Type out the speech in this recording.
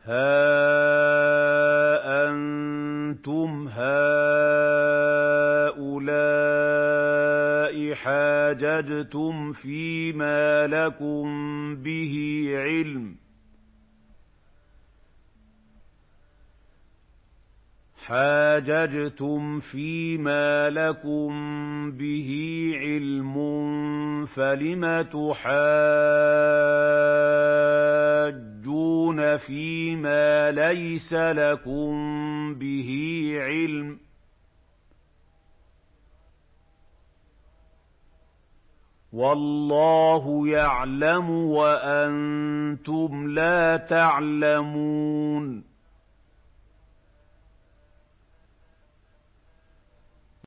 هَا أَنتُمْ هَٰؤُلَاءِ حَاجَجْتُمْ فِيمَا لَكُم بِهِ عِلْمٌ فَلِمَ تُحَاجُّونَ فِيمَا لَيْسَ لَكُم بِهِ عِلْمٌ ۚ وَاللَّهُ يَعْلَمُ وَأَنتُمْ لَا تَعْلَمُونَ